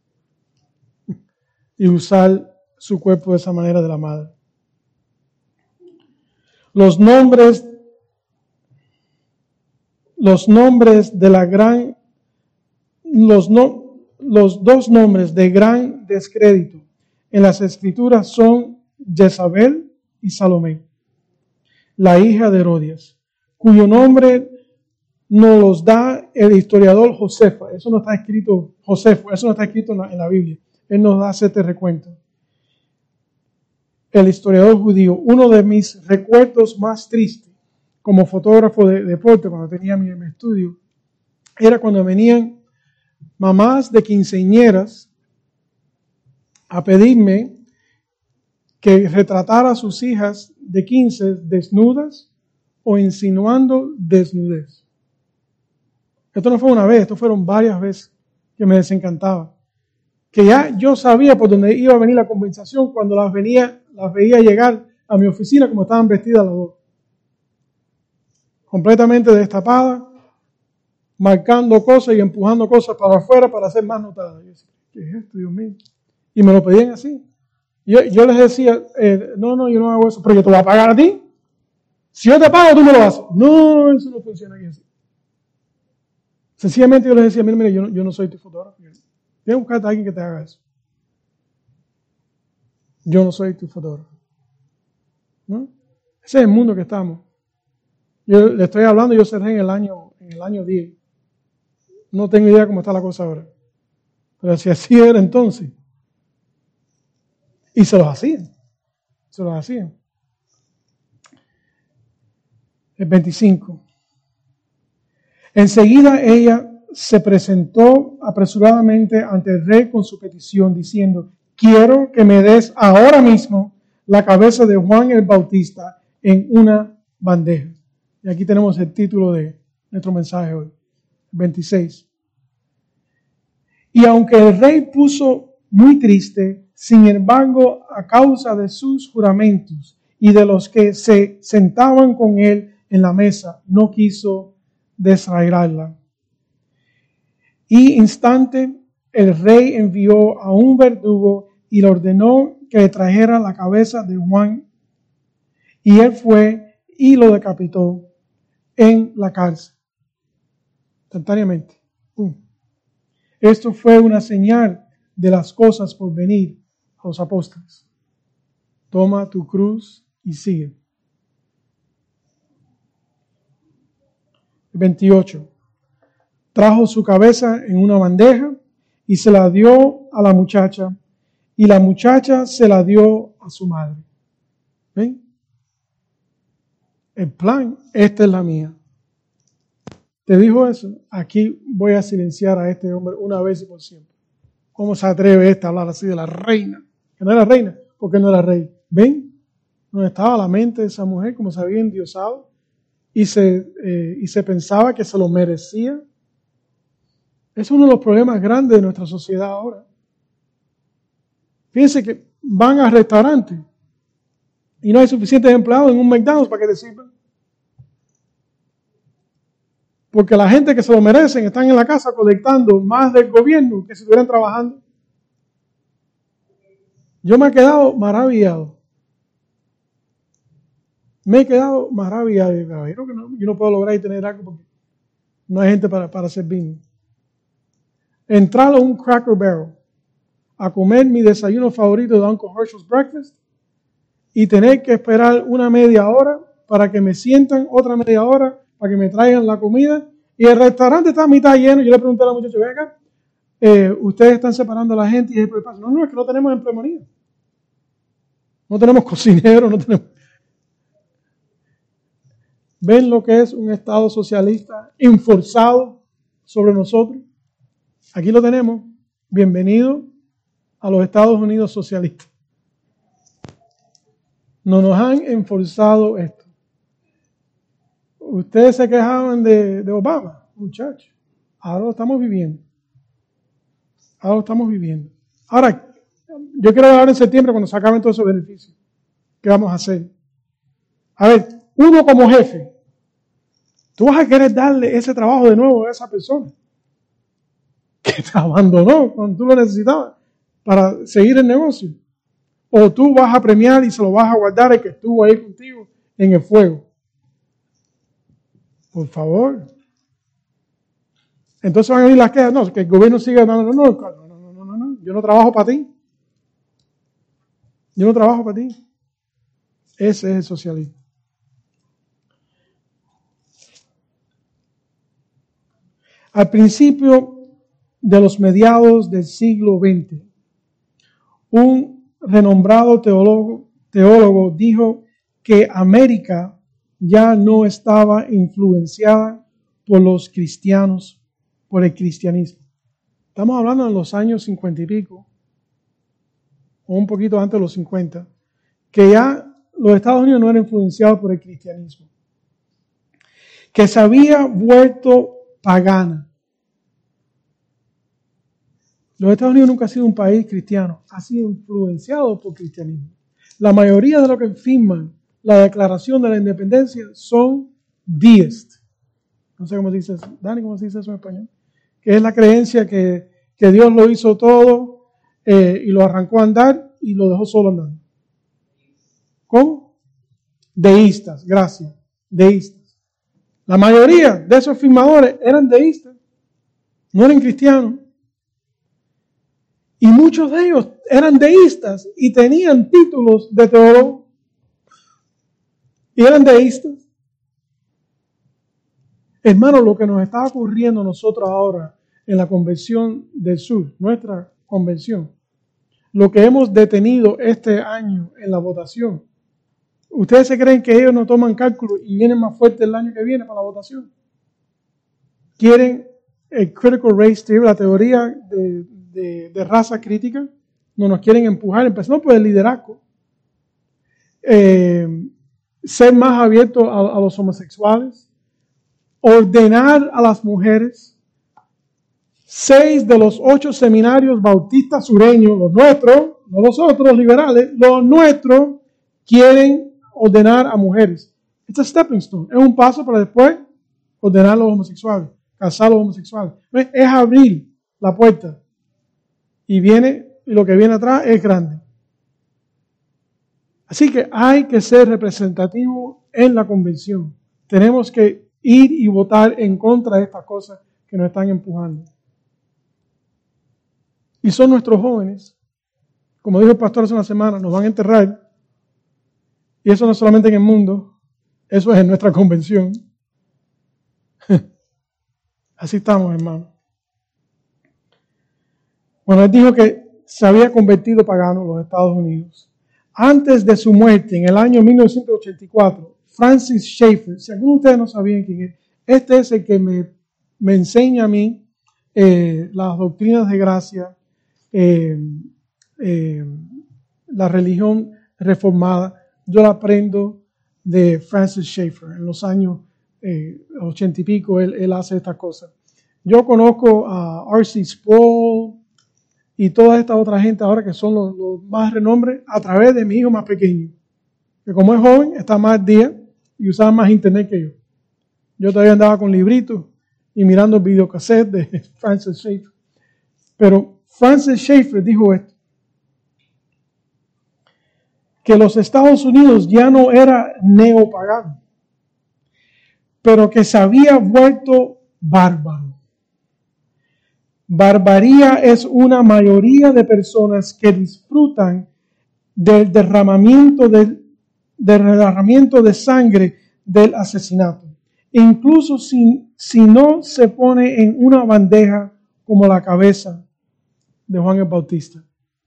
Y usar su cuerpo de esa manera de la madre. Los nombres de la gran, los dos nombres de gran descrédito en las escrituras son Jezabel y Salomé, la hija de Herodías, cuyo nombre nos los da el historiador Josefa. Eso no está escrito, Josefo, eso no está escrito en la Biblia. Él nos hace este recuento. El historiador judío, uno de mis recuerdos más tristes como fotógrafo de deporte cuando tenía mi estudio, era cuando venían mamás de quinceañeras a pedirme que retratara a sus hijas de 15 desnudas o insinuando desnudez. Esto no fue una vez, esto fueron varias veces que me desencantaba. Que ya yo sabía por dónde iba a venir la conversación cuando las veía llegar a mi oficina como estaban vestidas las dos. Completamente destapadas, marcando cosas y empujando cosas para afuera para ser más notadas. Yo decía, ¿qué es esto, Dios mío? Y me lo pedían así. Yo les decía, no, yo no hago eso, pero yo te voy a pagar a ti. Si yo te pago, tú me lo haces. No, eso no funciona aquí así. Sencillamente yo les decía, mira, yo no soy tu fotógrafo. Tienes que buscarte a alguien que te haga eso. Yo no soy tu fotógrafo. ¿No? Ese es el mundo que estamos. Yo le estoy hablando, yo cerré en el año 10. No tengo idea cómo está la cosa ahora. Pero si así era entonces. Y se los hacían. El 25. Enseguida ella se presentó apresuradamente ante el rey con su petición, diciendo, quiero que me des ahora mismo la cabeza de Juan el Bautista en una bandeja. Y aquí tenemos el título de nuestro mensaje hoy, 26. Y aunque el rey puso muy triste, sin embargo, a causa de sus juramentos y de los que se sentaban con él en la mesa, no quiso desarraigarla. Y instante el rey envió a un verdugo y le ordenó que le trajera la cabeza de Juan. Y él fue y lo decapitó en la cárcel. Instantáneamente. Esto fue una señal de las cosas por venir a los apóstoles. Toma tu cruz y sigue. 28. Trajo su cabeza en una bandeja y se la dio a la muchacha, y la muchacha se la dio a su madre. ¿Ven? El plan, esta es la mía. ¿Te dijo eso? Aquí voy a silenciar a este hombre una vez y por siempre. ¿Cómo se atreve a hablar así de la reina? Que no era reina, porque no era rey. ¿Ven? Donde estaba la mente de esa mujer, como se había endiosado, y se pensaba que se lo merecía. Es uno de los problemas grandes de nuestra sociedad ahora. Fíjense que van al restaurante y no hay suficientes empleados en un McDonald's para que te sirvan. Porque la gente que se lo merecen están en la casa colectando más del gobierno que si estuvieran trabajando. Yo me he quedado maravillado. Me he quedado maravillado. Yo no puedo lograr tener algo porque no hay gente para servirme. Entrar a un Cracker Barrel a comer mi desayuno favorito de Uncle Herschel's Breakfast y tener que esperar una media hora para que me sientan, otra media hora para que me traigan la comida, y el restaurante está a mitad lleno. Yo le pregunté a la muchacha, ven acá, ustedes están separando a la gente, y es no, es que no tenemos empleomanía. No tenemos cocineros, no tenemos... ¿Ven lo que es un Estado socialista enforzado sobre nosotros? Aquí lo tenemos. Bienvenido a los Estados Unidos socialistas. No nos han enforzado esto. Ustedes se quejaban de Obama, muchachos. Ahora lo estamos viviendo. Ahora lo estamos viviendo. Ahora, yo quiero hablar en septiembre cuando se acaben todos esos beneficios. ¿Qué vamos a hacer? A ver, uno como jefe, tú vas a querer darle ese trabajo de nuevo a esa persona que te abandonó cuando tú lo necesitabas para seguir el negocio. O tú vas a premiar y se lo vas a guardar al que estuvo ahí contigo en el fuego. Por favor. Entonces van a venir las quejas. No, que el gobierno siga dando. No. Yo no trabajo para ti. Yo no trabajo para ti. Ese es el socialismo. Al principio de los mediados del siglo XX, un renombrado teólogo dijo que América ya no estaba influenciada por los cristianos, por el cristianismo. Estamos hablando de los años 50 y pico, o un poquito antes de los 50, que ya los Estados Unidos no eran influenciados por el cristianismo, que se había vuelto pagana. Los Estados Unidos nunca ha sido un país cristiano, ha sido influenciado por el cristianismo. La mayoría de los que firman la Declaración de la Independencia son deists. No sé cómo se dice eso. Dani, ¿cómo se dice eso en español? Que es la creencia que Dios lo hizo todo y lo arrancó a andar y lo dejó solo andando. ¿Cómo? Deístas, gracias. Deístas. La mayoría de esos firmadores eran deístas, no eran cristianos. Y muchos de ellos eran deístas y tenían títulos de teólogos. Y eran deístas. Hermano, lo que nos está ocurriendo a nosotros ahora en la Convención del Sur, nuestra convención, lo que hemos detenido este año en la votación, ¿ustedes se creen que ellos no toman cálculo y vienen más fuertes el año que viene para la votación? Quieren el critical race theory, la teoría de raza crítica, no nos quieren empujar, empezando por el liderazgo, ser más abiertos a los homosexuales, ordenar a las mujeres. 6 de los 8 seminarios bautistas sureños, los nuestros, no los otros, los liberales, los nuestros quieren ordenar a mujeres. It's a stepping stone, es un paso para después ordenar a los homosexuales, casar a los homosexuales. Es abrir la puerta. Y lo que viene atrás es grande. Así que hay que ser representativo en la convención. Tenemos que ir y votar en contra de estas cosas que nos están empujando. Y son nuestros jóvenes. Como dijo el pastor hace una semana, nos van a enterrar. Y eso no es solamente en el mundo, eso es en nuestra convención. Así estamos, hermano. Bueno, él dijo que se había convertido pagano en los Estados Unidos. Antes de su muerte, en el año 1984, Francis Schaeffer, si algunos de ustedes no sabían quién es, este es el que me enseña a mí las doctrinas de gracia, la religión reformada. Yo la aprendo de Francis Schaeffer. En los años 80 y pico, él hace estas cosas. Yo conozco a R.C. Sproul y toda esta otra gente ahora que son los más renombre a través de mi hijo más pequeño, que como es joven está más al día y usaba más internet que yo. Yo todavía andaba con libritos y mirando videocassettes de Francis Schaeffer. Pero Francis Schaeffer dijo esto, que los Estados Unidos ya no era neopagano, pero que se había vuelto bárbaro. Barbaría es una mayoría de personas que disfrutan del derramamiento de sangre del asesinato, incluso si no se pone en una bandeja como la cabeza de Juan el Bautista.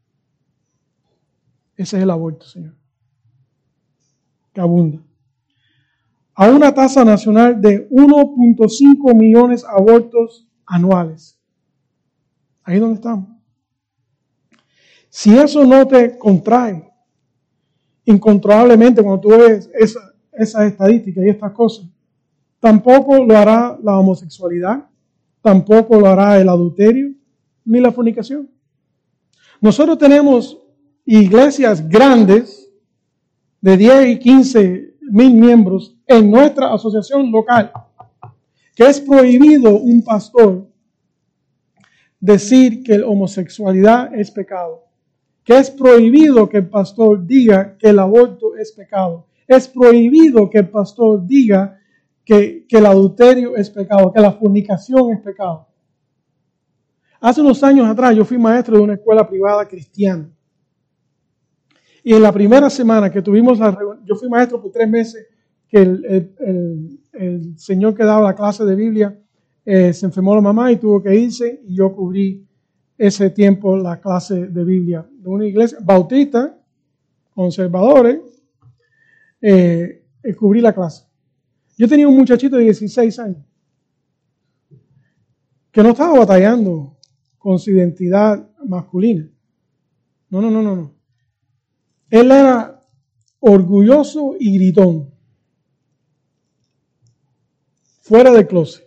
Ese es el aborto, Señor, que abunda. A una tasa nacional de 1.5 millones de abortos anuales. Ahí donde estamos. Si eso no te contrae, incontrolablemente cuando tú ves esas estadísticas y estas cosas, tampoco lo hará la homosexualidad, tampoco lo hará el adulterio, ni la fornicación. Nosotros tenemos iglesias grandes de 10 y 15 mil miembros en nuestra asociación local, que es prohibido un pastor decir que la homosexualidad es pecado, que es prohibido que el pastor diga que el aborto es pecado, es prohibido que el pastor diga que el adulterio es pecado, que la fornicación es pecado. Hace unos años atrás yo fui maestro de una escuela privada cristiana. Y en la primera semana que tuvimos la reunión, yo fui maestro por 3 meses, que el señor que daba la clase de Biblia se enfermó la mamá y tuvo que irse, y yo cubrí ese tiempo la clase de Biblia de una iglesia bautista, conservadores, cubrí la clase. Yo tenía un muchachito de 16 años que no estaba batallando con su identidad masculina. No. Él era orgulloso y gritón, fuera del closet.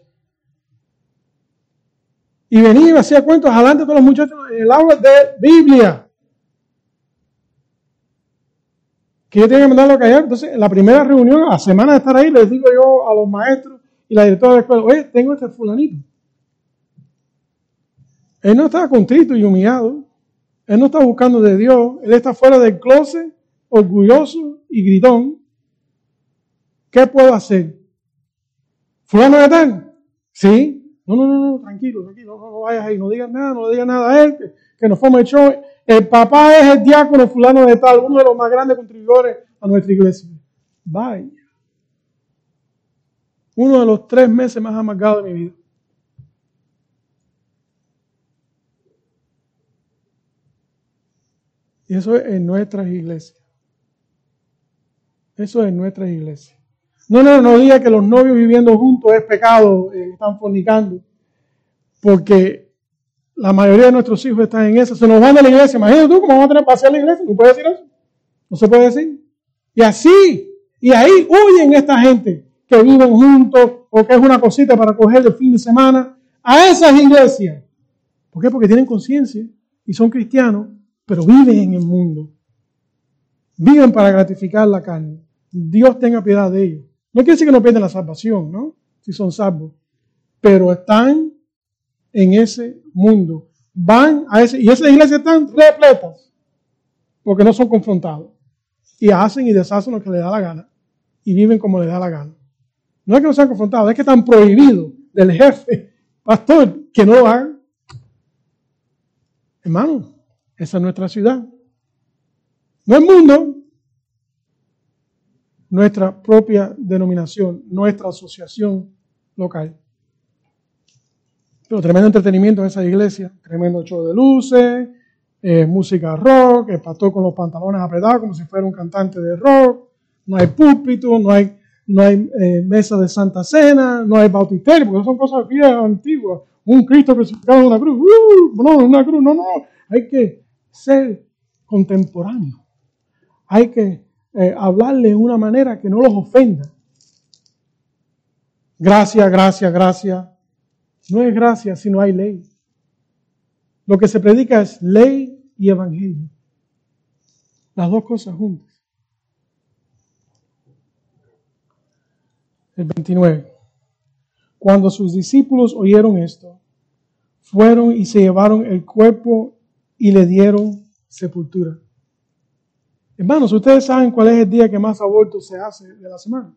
Y venía y me hacía cuentos adelante de todos los muchachos en el aula de Biblia, que yo tenía que mandarlo a callar. Entonces, en la primera reunión, a la semana de estar ahí, les digo yo a los maestros y la directora de la escuela, oye, tengo este fulanito. Él no estaba contrito y humillado. Él no está buscando de Dios. Él está fuera del closet, orgulloso y gritón. ¿Qué puedo hacer? ¿Fulano de tal? Sí. No, tranquilo, no vayas ahí, no digas nada a él, que nos forme el show. El papá es el diácono fulano de tal, uno de los más grandes contribuidores a nuestra iglesia. Vaya. Uno de los 3 meses más amargados de mi vida. Y eso es en nuestras iglesias. Eso es en nuestras iglesias. No diga que los novios viviendo juntos es pecado, están fornicando, porque la mayoría de nuestros hijos están en eso. Se nos van de la iglesia. Imagínate tú cómo vamos a tener que pasar la iglesia. ¿No puedes decir eso? No se puede decir. Y ahí huyen esta gente que viven juntos o que es una cosita para coger el fin de semana a esas iglesias. ¿Por qué? Porque tienen conciencia y son cristianos, pero viven en el mundo. Viven para gratificar la carne. Dios tenga piedad de ellos. No quiere decir que no pierden la salvación, ¿no? Si son salvos. Pero están en ese mundo. Van a ese, y esas iglesias están repletas. Porque no son confrontados. Y hacen y deshacen lo que les da la gana. Y viven como les da la gana. No es que no sean confrontados, es que están prohibidos del jefe, pastor, que no lo hagan. Hermano, esa es nuestra ciudad. No el mundo, nuestra propia denominación, nuestra asociación local. Pero tremendo entretenimiento en esa iglesia, tremendo show de luces, música rock, el pastor con los pantalones apretados como si fuera un cantante de rock, no hay púlpito, no hay mesa de Santa Cena, no hay bautisterio, porque son cosas viejas, antiguas. Un Cristo crucificado en una cruz, no, hay que ser contemporáneo. Hay que hablarle de una manera que no los ofenda. Gracias. No es gracia si no hay ley. Lo que se predica es ley y evangelio. Las dos cosas juntas. El 29. Cuando sus discípulos oyeron esto, fueron y se llevaron el cuerpo y le dieron sepultura. Hermanos, ¿ustedes saben cuál es el día que más abortos se hace de la semana?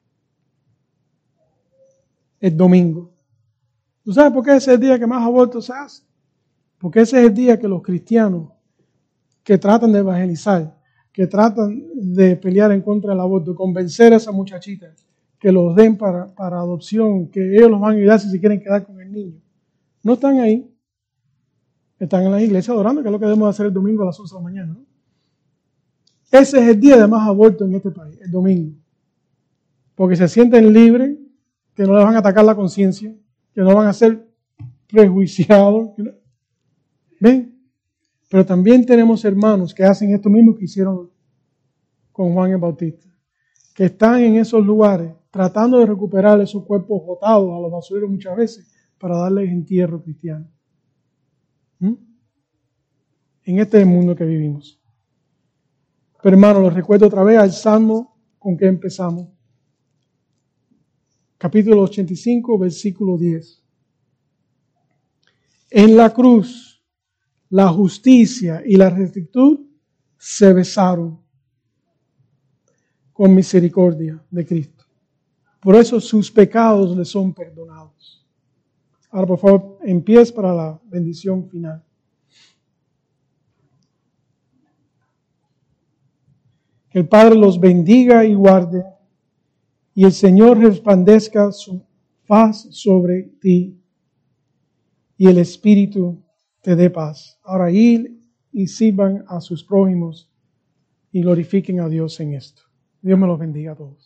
El domingo. ¿Tú sabes por qué ese es el día que más abortos se hace? Porque ese es el día que los cristianos que tratan de evangelizar, que tratan de pelear en contra del aborto, convencer a esa muchachita que los den para adopción, que ellos los van a ayudar si se quieren quedar con el niño. No están ahí, están en la iglesia adorando, que es lo que debemos hacer el domingo a las 11 de la mañana, ¿no? Ese es el día de más aborto en este país, el domingo. Porque se sienten libres, que no les van a atacar la conciencia, que no van a ser prejuiciados. ¿Ven? Pero también tenemos hermanos que hacen esto mismo que hicieron con Juan el Bautista, que están en esos lugares tratando de recuperar esos cuerpos botados a los basureros muchas veces para darles entierro cristiano. En este mundo que vivimos. Pero hermano, los recuerdo otra vez al Salmo con que empezamos. Capítulo 85, versículo 10. En la cruz, la justicia y la rectitud se besaron con misericordia de Cristo. Por eso sus pecados le son perdonados. Ahora, por favor, en pies para la bendición final. Que el Padre los bendiga y guarde, y el Señor resplandezca su faz sobre ti, y el Espíritu te dé paz. Ahora ir y sirvan a sus prójimos y glorifiquen a Dios en esto. Dios me los bendiga a todos.